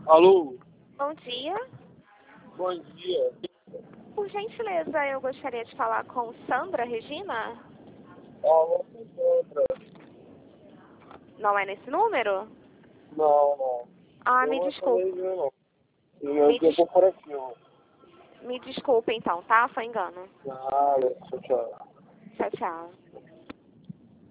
Alô? Bom dia. Bom dia. Por gentileza, eu gostaria de falar com Sandra Regina. Não se encontra. Não é nesse número? Não. Ah, Eu me não desculpe. falei não. Eu tô por aqui, ó. Me desculpe então, tá? Foi engano. Ah, tchau. Tchau, tchau.